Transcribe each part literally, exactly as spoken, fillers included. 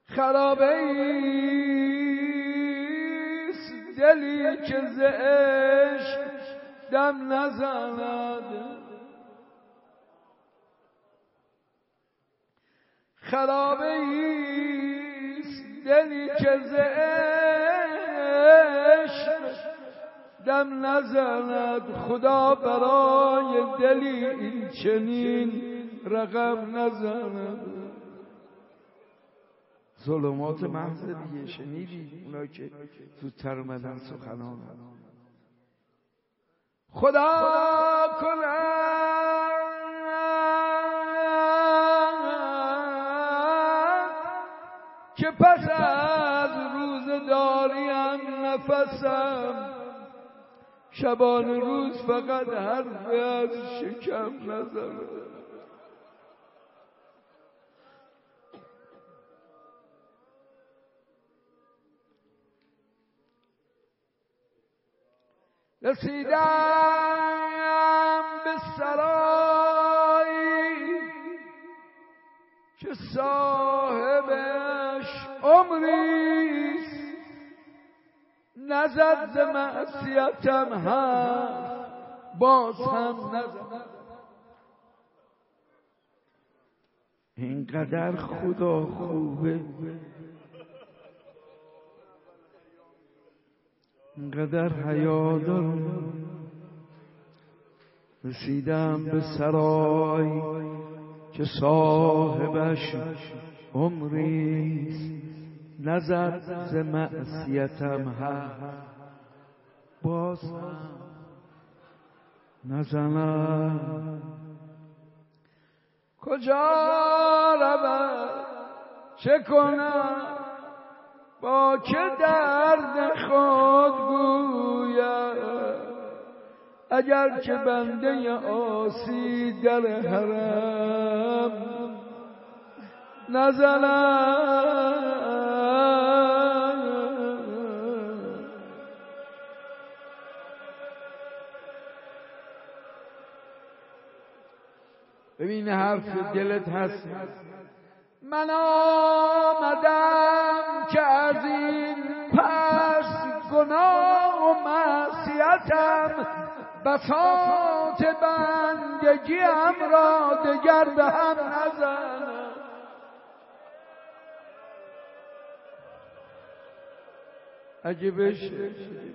خرابه ایست دلی که ز عشق دم نزند، خرابه ایست دلی که ز عشق دم نزند. خدا برای دلی این چنین رقم نزند. ظلمات محض دیگه شنیدی اونایی که زودتر اومدن سخنان. خدا کند که پس از روز داریم نفسم، شبان روز فقط حرفی از شکم نزند. رسیدم به سرایی که صاحبش عمریست، نزد ز معصیتم حرف باز هم نزد. اینقدر خدا خوبه، اینقدر حیا دارم. رسیدم به سرای که صاحبش عمریست، نزد ز معصیتم حرف باز هم نزند. کجا روم چه کنم با که درد خود گویم، اگر که بنده عاصی در حرم نزنم. ببین حرف دلت هست. من آمدم که از این پس گناه و معصیتم بساط بندگیم را دگر به هم نزنم. اگه بشه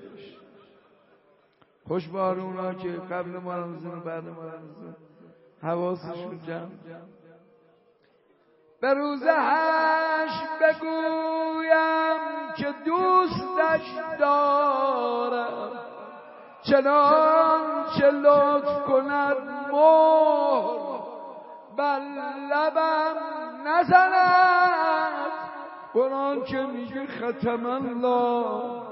خوش بارونا که قبل ما رمزون و بعد ما رمزون حواسشون جمع به روز حشر بگویم که دوستش دارم، چنان چه لطف کند مهر بر لبم نزند. قرآن که میگه ختم الله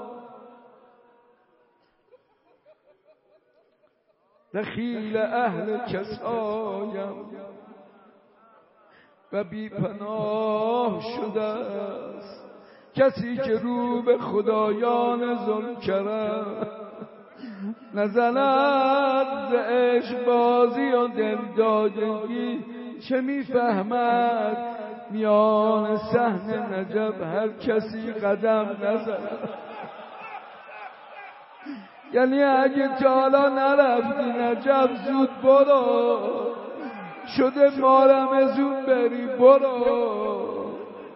دخیل اهل کسایم و بی پناه شده است کسی که رو به خدایان ذوالکرم نزند. ز عشق بازی و دلدادگی چه میفهمد، میان صحن نجف هر کسی قدم نزند. یعنی اگه تا حالا نرفتی نجف زود برو، شده مارمزون بری برو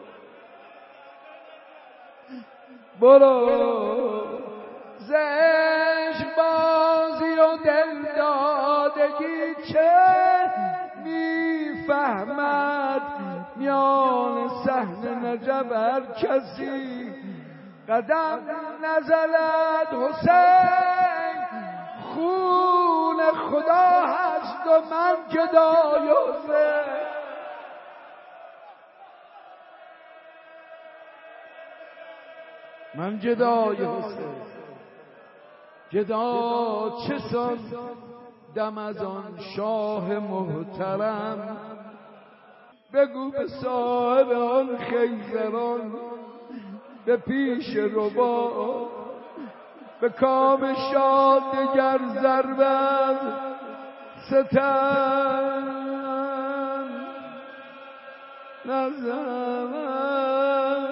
برو. ز عشق بازی و دلدادگی چه میفهمد، میان صحن نجف هر کسی قدم نزند. حسین خون خدا هست و من گدای حسین. من گدای حسین، گدا چه سان دم از آن شاه محترم. بگو به صاحب آن خیزران به پیش ربا به کام شاد دگر ضربم ستم نزنم.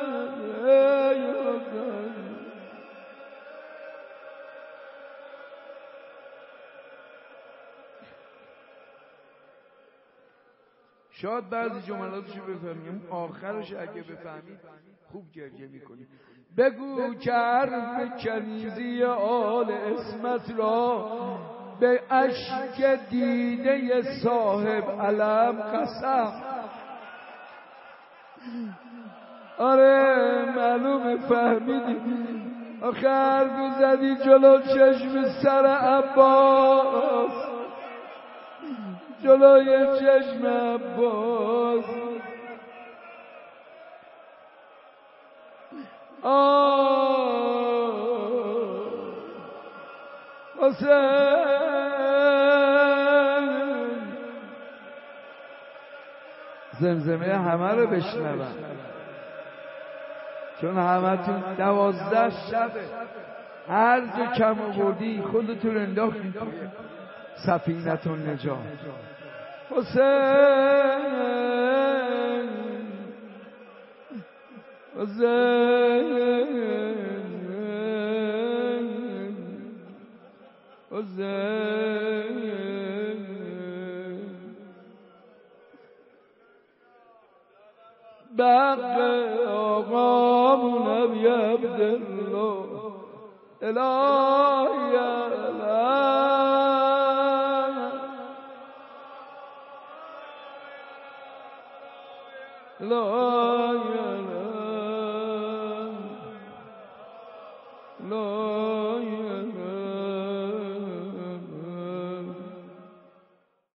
شاید بعضی جملاتشو بفهمیم، آخرش اگه بفهمید خوب گریه میکنیم. بگو که حرف کنیزی آل اسمت را به اشک دیده صاحب علم قسم. آره معلومه فهمیدی. آخه حرفی زدی جلو چشم سر عباس، جلوی چشم عباس. آه حسین، زمزمه همه رو بشنون، چون همه تون دوازده شبه هر جا کم آوردی خودتون انداختید توی سفینه النجات. حسین حسین حسین بق آقامون ابی عبدالله الهی الهی الهی